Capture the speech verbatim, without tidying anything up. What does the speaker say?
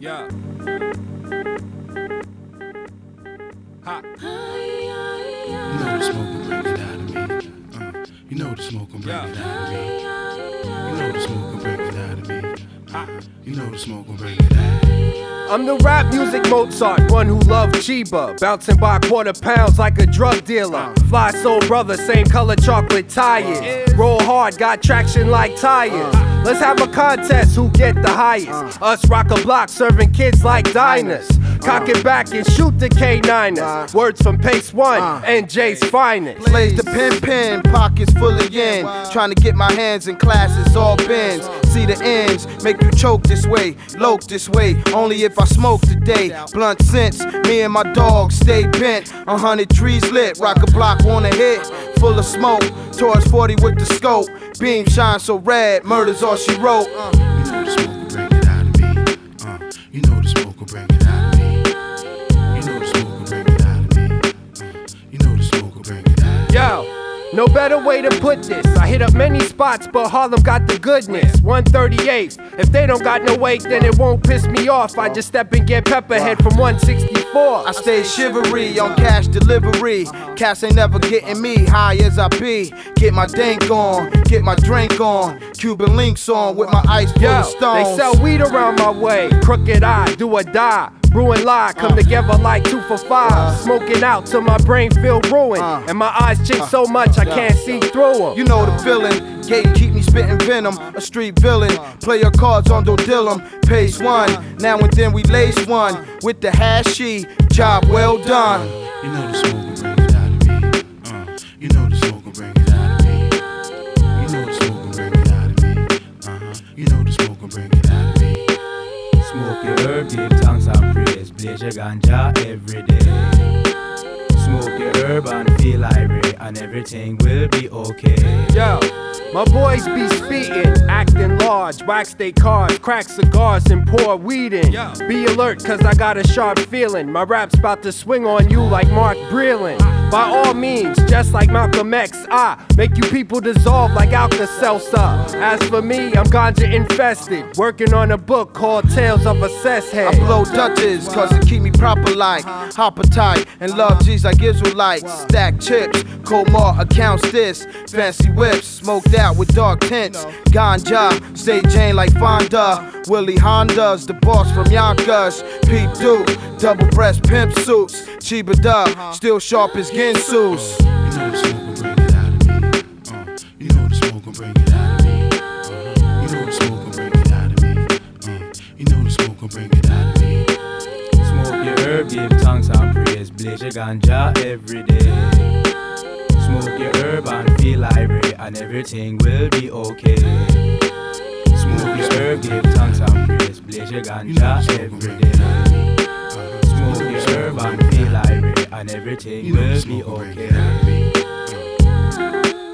Yeah. Ha. You know the smoke will bring it out of me. Uh, you know the smoke will bring Yeah. it out of me. You know the smoke will bring it out of me. Uh, you know the smoke will bring it out of me. I'm the rap music Mozart, one who loved Chiba, bouncing by quarter pounds like a drug dealer. Fly soul brother, same color chocolate tires. Roll hard, got traction like tires. Let's have a contest, who get the highest. Us rock a block, serving kids like diners. Cock it back and shoot the K niners. Words from Pace One, N J's finest. Plays the pin pin, pockets full of yen. Trying to get my hands in classes, all bends. See the ends, make you choke this way, loke this way. Only if I smoke today. Blunt scents, me and my dog stay bent. A hundred trees lit, rock a block, wanna hit. Full of smoke, towards forty with the scope. Beam shine so red, murder's all she wrote. You know the smoke will bring it out of me. Uh, you know the smoke will bring it out of me. You know the smoke will bring it out of me. Uh, you know the smoke will bring it out of me. Yo, no better way to put this. I hit up many spots, but Harlem got the goodness. one thirty-eight. If they don't got no weight, then it won't piss me off. I just step and get Pepperhead from one sixty-four. I stay shivery on cash delivery. Cats ain't never getting me high as I be. Get my dank on, get my drink on. Cuban links on with my ice full Yo, of stones. they sell weed around my way. Crooked eye, do or die. Brewing lie, come together like two for five. Smoking out till my brain feel ruined. And my eyes chick so much I can't see through them. You know the feeling. Gate keep me spitting venom. A street villain. Play your cards on Dodillum. Pace one. Now and then we lace one. With the hashy. Job well done. You know the smoke will bring it out of me. Uh, you know the smoke will bring it out of me. You know the smoke will bring it out of me. Uh-huh. You know the smoke will bring it out of me. Smoke your herb, give thanks and praise. Blaze your ganja every day. Smoke your herb and feel irate, and everything will be okay. Yo, my boys be speeding, acting large, wax they cars, crack cigars and pour weed in. Yo. Be alert cause I got a sharp feeling. My rap's about to swing on you like Mark Breland. By all means, just like Malcolm X, I make you people dissolve like Alka-Seltzer. As for me, I'm ganja infested, working on a book called Tales of a Cess Head. I blow Dutches cause it keep me proper like hopper tight and love G's like Israelites. Stack chips, Comar accounts this. Fancy whips, smoked out with dark tints. Ganja, stay Jane like Fonda. Willie Honda's the boss from Yonkers. Pete Duke, double breast pimp suits. Chiba Da, still sharp as Ginsu's. You know the smoke will bring it out of me. Uh, you know the smoke will bring it out of me. Uh, you know the smoke will bring it out of me. Uh, you know the smoke will bring it out of me. Smoke your herb, give thanks and praise. Blaze your ganja every day. Smoke your herb and feel irate, and everything will be okay. Smoke your herb, give thanks and praise. Blaze your ganja every day. Smoke your herb and feel irate, and everything You know the will be smoke will bring it out of okay. me. Uh,